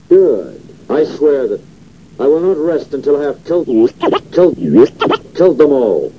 Good. I swear that I will not rest until I have killed them all.